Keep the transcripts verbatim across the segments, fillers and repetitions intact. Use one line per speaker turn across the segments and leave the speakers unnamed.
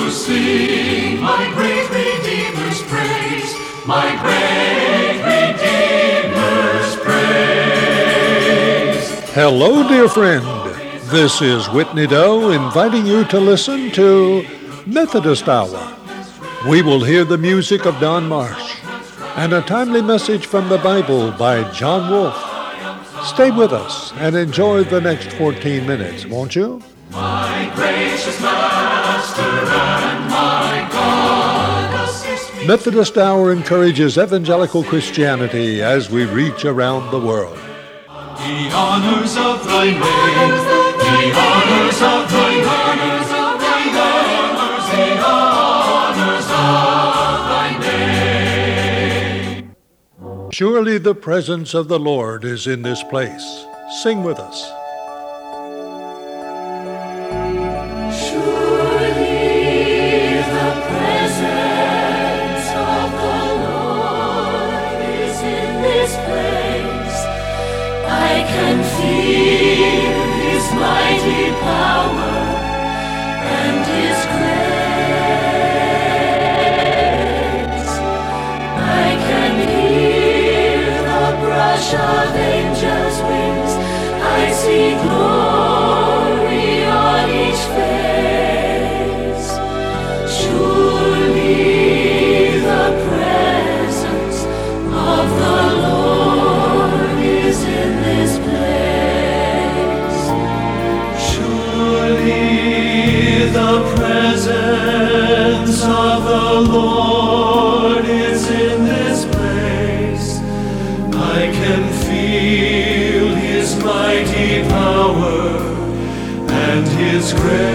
sing my great Redeemer's praise, my great Redeemer's praise.
Hello, dear friend. This is Whitney Doe inviting you to listen to Methodist Hour. We will hear the music of Don Marsh and a timely message from the Bible by John Wolfe. Stay with us and enjoy the next fourteen minutes, won't you?
My gracious Master and my God, assist me.
Methodist Hour encourages evangelical Christianity as we reach around the world.
The honors of thy name, the honors of thy name, the honors, the honors of thy name.
Surely the presence of the Lord is in this place. Sing with us.
Mighty power and His grace. I can hear the brush of angels' wings. I see glory on each face. Surely the presence of the Lord is in this place.
The presence of the Lord is in this place. I can feel His mighty power and His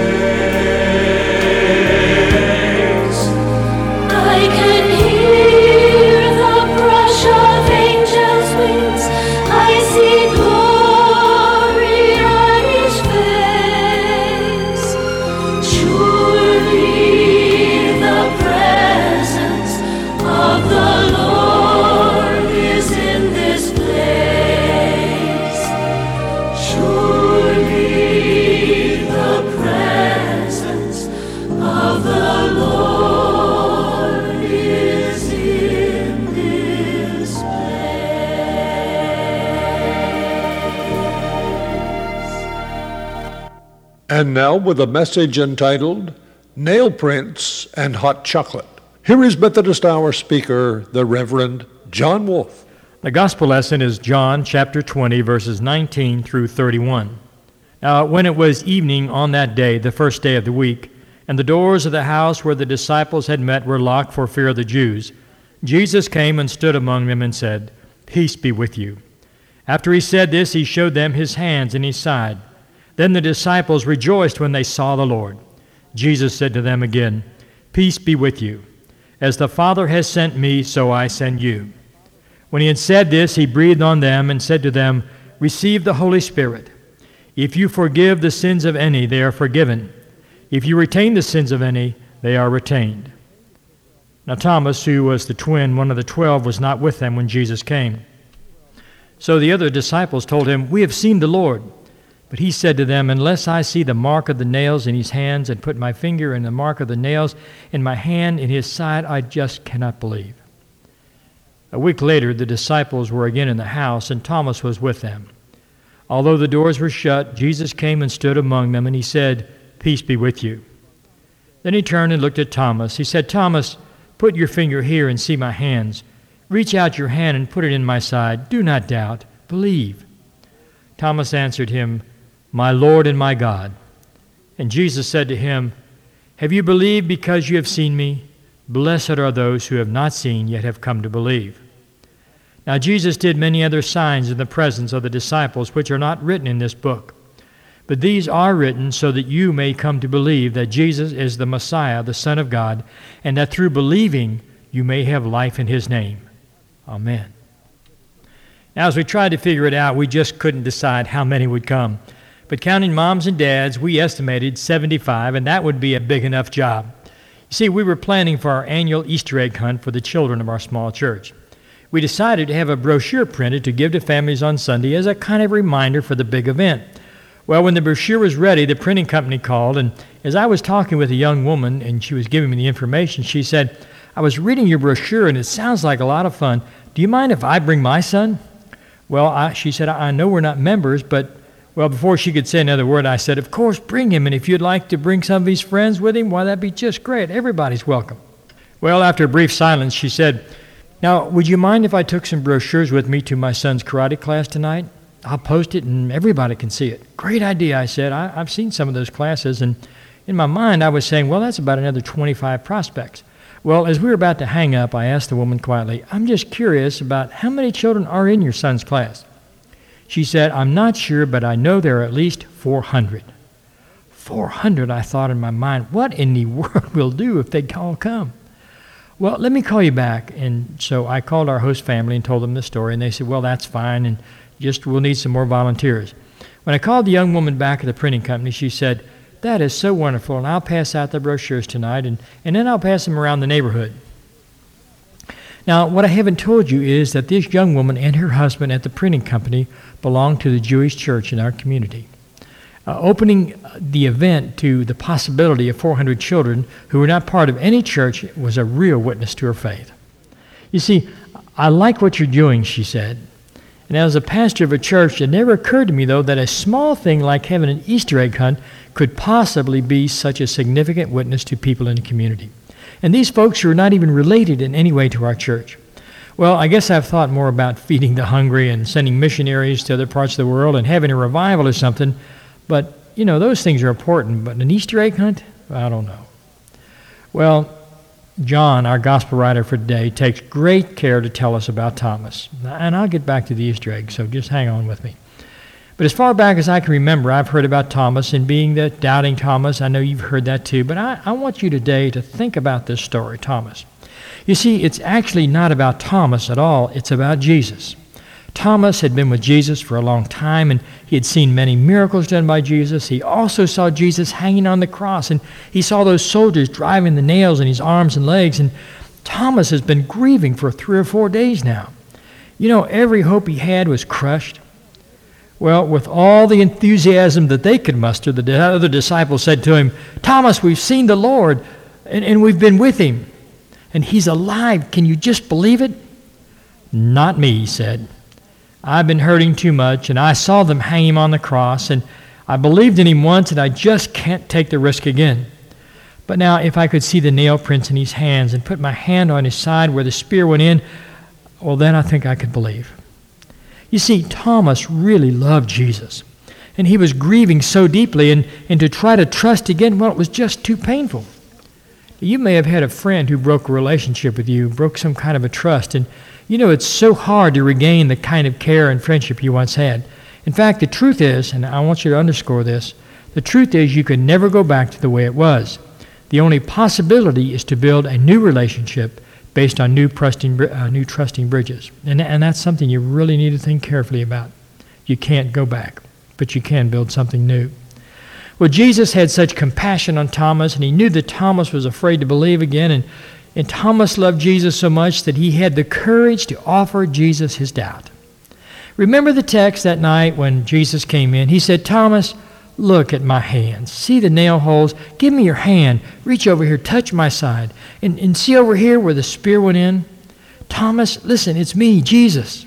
grace.
I can hear the brush of angels' wings. I see glory on each face. Surely the presence of the Lord is in this place. Surely the presence of the Lord is in this place.
And now with a message entitled Nail Prints and Hot Chocolate. Here is Methodist Hour speaker, the Reverend John Wolfe.
The gospel lesson is John chapter twenty, verses nineteen through thirty-one. Now, when it was evening on that day, the first day of the week, and the doors of the house where the disciples had met were locked for fear of the Jews, Jesus came and stood among them and said, "Peace be with you." After he said this, he showed them his hands and his side. Then the disciples rejoiced when they saw the Lord. Jesus said to them again, "Peace be with you. As the Father has sent me, so I send you." When he had said this, he breathed on them and said to them, "Receive the Holy Spirit. If you forgive the sins of any, they are forgiven. If you retain the sins of any, they are retained." Now Thomas, who was the twin, one of the twelve, was not with them when Jesus came. So the other disciples told him, "We have seen the Lord." But he said to them, "Unless I see the mark of the nails in his hands and put my finger in the mark of the nails and my hand in his side, I just cannot believe." A week later, the disciples were again in the house, and Thomas was with them. Although the doors were shut, Jesus came and stood among them, and he said, "Peace be with you." Then he turned and looked at Thomas. He said, "Thomas, put your finger here and see my hands. Reach out your hand and put it in my side. Do not doubt, believe." Thomas answered him, "My Lord and my God." And Jesus said to him, "Have you believed because you have seen me? Blessed are those who have not seen yet have come to believe." Now Jesus did many other signs in the presence of the disciples, which are not written in this book. But these are written so that you may come to believe that Jesus is the Messiah, the Son of God, and that through believing you may have life in his name. Amen. Now, as we tried to figure it out, we just couldn't decide how many would come. But counting moms and dads, we estimated seventy-five, and that would be a big enough job. You see, we were planning for our annual Easter egg hunt for the children of our small church. We decided to have a brochure printed to give to families on Sunday as a kind of reminder for the big event. Well, when the brochure was ready, the printing company called, and as I was talking with a young woman and she was giving me the information, she said, "I was reading your brochure and it sounds like a lot of fun. Do you mind if I bring my son?" Well, I, she said, "I know we're not members, but," well, before she could say another word, I said, "Of course, bring him, and if you'd like to bring some of his friends with him, why, that'd be just great. Everybody's welcome." Well, after a brief silence, she said, "Now, would you mind if I took some brochures with me to my son's karate class tonight? I'll post it and everybody can see it." "Great idea," I said. I, I've seen some of those classes, and in my mind I was saying, well, that's about another twenty-five prospects. Well, as we were about to hang up, I asked the woman quietly, "I'm just curious about how many children are in your son's class." She said, "I'm not sure, but I know there are at least four hundred. four hundred, I thought in my mind, what in the world will do if they all come? Well, let me call you back. And so I called our host family and told them the story, and they said, well, that's fine, and just we'll need some more volunteers. When I called the young woman back at the printing company, she said, "That is so wonderful, and I'll pass out the brochures tonight, and, and then I'll pass them around the neighborhood." Now, what I haven't told you is that this young woman and her husband at the printing company belong to the Jewish church in our community. Uh, opening the event to the possibility of four hundred children who were not part of any church was a real witness to her faith. You see, "I like what you're doing," she said. And as a pastor of a church, it never occurred to me, though, that a small thing like having an Easter egg hunt could possibly be such a significant witness to people in the community. And these folks who are not even related in any way to our church. Well, I guess I've thought more about feeding the hungry and sending missionaries to other parts of the world and having a revival or something. But, you know, those things are important. But an Easter egg hunt? I don't know. Well, John, our gospel writer for today, takes great care to tell us about Thomas. And I'll get back to the Easter egg, so just hang on with me. But as far back as I can remember, I've heard about Thomas, and being the doubting Thomas, I know you've heard that too, but I, I want you today to think about this story, Thomas. You see, it's actually not about Thomas at all, it's about Jesus. Thomas had been with Jesus for a long time, and he had seen many miracles done by Jesus. He also saw Jesus hanging on the cross, and he saw those soldiers driving the nails in his arms and legs, and Thomas has been grieving for three or four days now. You know, every hope he had was crushed. Well, with all the enthusiasm that they could muster, the other disciples said to him, "Thomas, we've seen the Lord, and, and we've been with him, and he's alive. Can you just believe it?" "Not me," he said. "I've been hurting too much, and I saw them hang him on the cross, and I believed in him once, and I just can't take the risk again. But now, if I could see the nail prints in his hands and put my hand on his side where the spear went in, well, then I think I could believe." You see, Thomas really loved Jesus, and he was grieving so deeply, and, and to try to trust again, well, it was just too painful. You may have had a friend who broke a relationship with you, broke some kind of a trust, and you know, it's so hard to regain the kind of care and friendship you once had. In fact, the truth is, and I want you to underscore this, the truth is you can never go back to the way it was. The only possibility is to build a new relationship based on new trusting, uh, new trusting bridges. And, and that's something you really need to think carefully about. You can't go back, but you can build something new. Well, Jesus had such compassion on Thomas, and he knew that Thomas was afraid to believe again, and And Thomas loved Jesus so much that he had the courage to offer Jesus his doubt. Remember the text that night when Jesus came in? He said, "Thomas, look at my hands. See the nail holes? Give me your hand. Reach over here, touch my side. And, and see over here where the spear went in? Thomas, listen, it's me, Jesus.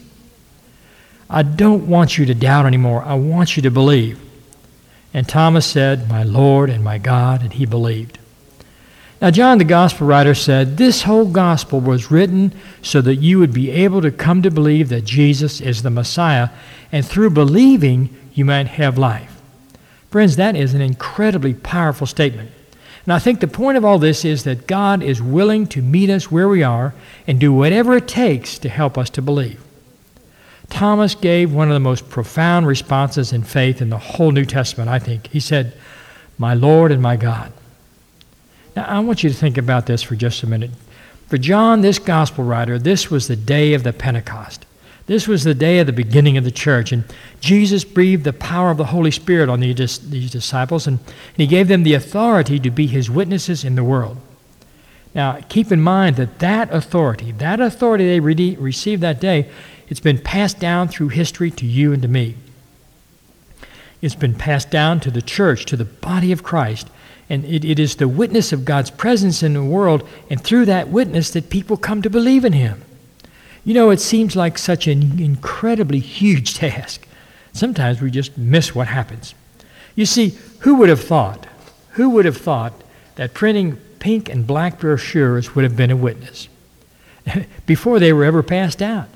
I don't want you to doubt anymore. I want you to believe." And Thomas said, "My Lord and my God," and he believed. Now, John, the gospel writer, said, this whole gospel was written so that you would be able to come to believe that Jesus is the Messiah, and through believing, you might have life. Friends, that is an incredibly powerful statement. And I think the point of all this is that God is willing to meet us where we are and do whatever it takes to help us to believe. Thomas gave one of the most profound responses in faith in the whole New Testament, I think. He said, "My Lord and my God." Now, I want you to think about this for just a minute. For John, this gospel writer, this was the day of the Pentecost. This was the day of the beginning of the church, and Jesus breathed the power of the Holy Spirit on these, these disciples, and, and he gave them the authority to be his witnesses in the world. Now, keep in mind that that authority, that authority they re- received that day, it's been passed down through history to you and to me. It's been passed down to the church, to the body of Christ. And it, it is the witness of God's presence in the world, and through that witness that people come to believe in Him. You know, it seems like such an incredibly huge task. Sometimes we just miss what happens. You see, who would have thought, who would have thought that printing pink and black brochures would have been a witness before they were ever passed out?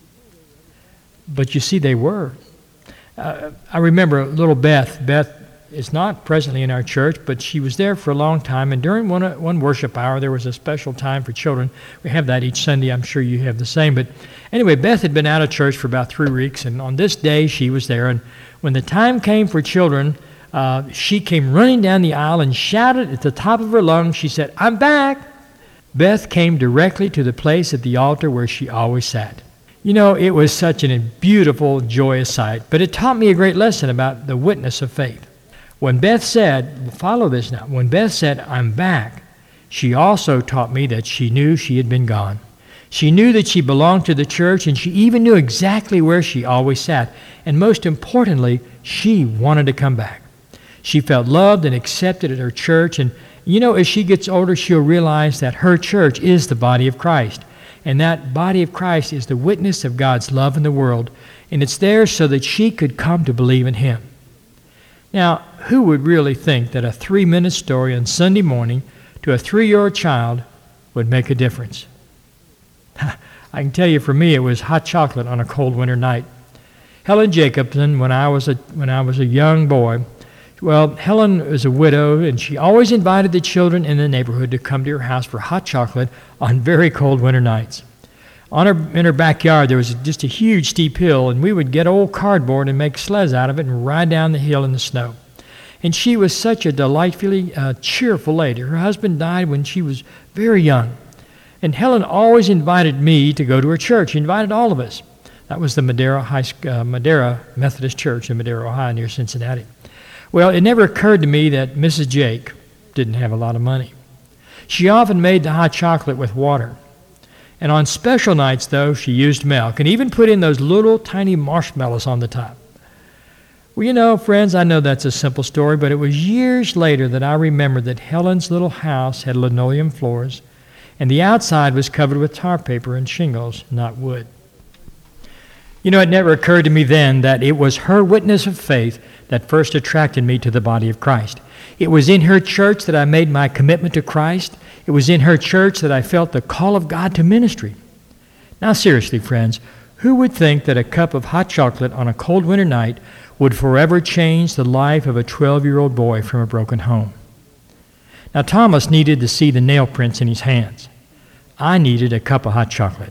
But you see, they were. Uh, I remember little Beth. Beth is not presently in our church, but she was there for a long time. And during one one worship hour, there was a special time for children. We have that each Sunday. I'm sure you have the same. But anyway, Beth had been out of church for about three weeks, and on this day she was there. And when the time came for children, uh, she came running down the aisle and shouted at the top of her lungs. She said, "I'm back!" Beth came directly to the place at the altar where she always sat. You know, it was such a beautiful, joyous sight, but it taught me a great lesson about the witness of faith. When Beth said, follow this now, when Beth said, "I'm back," she also taught me that she knew she had been gone. She knew that she belonged to the church, and she even knew exactly where she always sat. And most importantly, she wanted to come back. She felt loved and accepted at her church, and you know, as she gets older, she'll realize that her church is the body of Christ. And that body of Christ is the witness of God's love in the world, and it's there so that she could come to believe in Him. Now, who would really think that a three-minute story on Sunday morning to a three-year-old child would make a difference? I can tell you, for me, it was hot chocolate on a cold winter night. Helen Jacobson, when I was a when I was a young boy, well, Helen was a widow, and she always invited the children in the neighborhood to come to her house for hot chocolate on very cold winter nights. On her, in her backyard, there was just a huge steep hill, and we would get old cardboard and make sleds out of it and ride down the hill in the snow. And she was such a delightfully uh, cheerful lady. Her husband died when she was very young. And Helen always invited me to go to her church. She invited all of us. That was the Madera, High, uh, Madera Methodist Church in Madera, Ohio, near Cincinnati. Well, it never occurred to me that Missus Jake didn't have a lot of money. She often made the hot chocolate with water. And on special nights, though, she used milk and even put in those little tiny marshmallows on the top. Well, you know, friends, I know that's a simple story, but it was years later that I remembered that Helen's little house had linoleum floors, and the outside was covered with tar paper and shingles, not wood. You know, it never occurred to me then that it was her witness of faith that first attracted me to the body of Christ. It was in her church that I made my commitment to Christ. It was in her church that I felt the call of God to ministry. Now, seriously, friends, who would think that a cup of hot chocolate on a cold winter night would forever change the life of a twelve-year-old boy from a broken home? Now, Thomas needed to see the nail prints in his hands. I needed a cup of hot chocolate.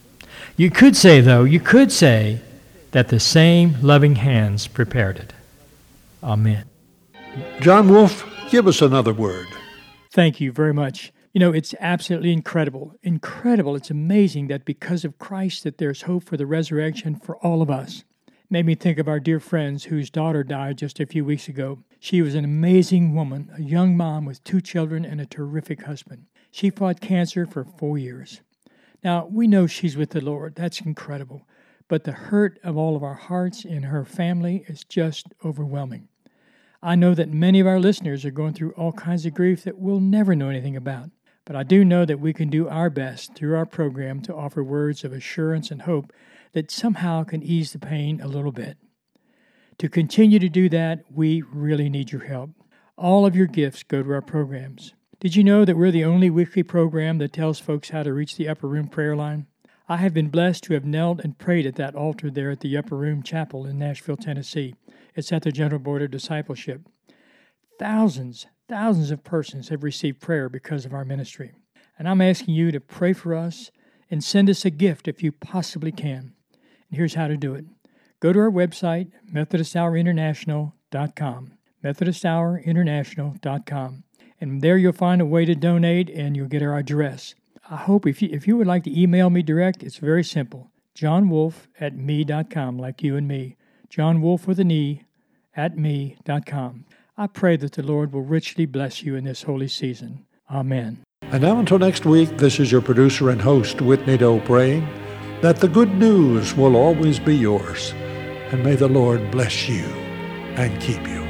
You could say, though, you could say that the same loving hands prepared it. Amen.
John Wolf, give us another word.
Thank you very much. You know, it's absolutely incredible. Incredible. It's amazing that because of Christ that there's hope for the resurrection for all of us. It made me think of our dear friends whose daughter died just a few weeks ago. She was an amazing woman, a young mom with two children and a terrific husband. She fought cancer for four years. Now, we know she's with the Lord. That's incredible. But the hurt of all of our hearts in her family is just overwhelming. I know that many of our listeners are going through all kinds of grief that we'll never know anything about. But I do know that we can do our best through our program to offer words of assurance and hope that somehow can ease the pain a little bit. To continue to do that, we really need your help. All of your gifts go to our programs. Did you know that we're the only weekly program that tells folks how to reach the Upper Room prayer line? I have been blessed to have knelt and prayed at that altar there at the Upper Room Chapel in Nashville, Tennessee. It's at the General Board of Discipleship. Thousands, thousands of persons have received prayer because of our ministry. And I'm asking you to pray for us and send us a gift if you possibly can. And here's how to do it. Go to our website, Methodist Hour International dot com, Methodist Hour International dot com. And there you'll find a way to donate, and you'll get our address. I hope if you if you would like to email me direct, it's very simple. John Wolf at me dot com, like you and me. John Wolf with an E at me dot com. I pray that the Lord will richly bless you in this holy season. Amen.
And now until next week, this is your producer and host, Whitney Doe, praying that the good news will always be yours. And may the Lord bless you and keep you.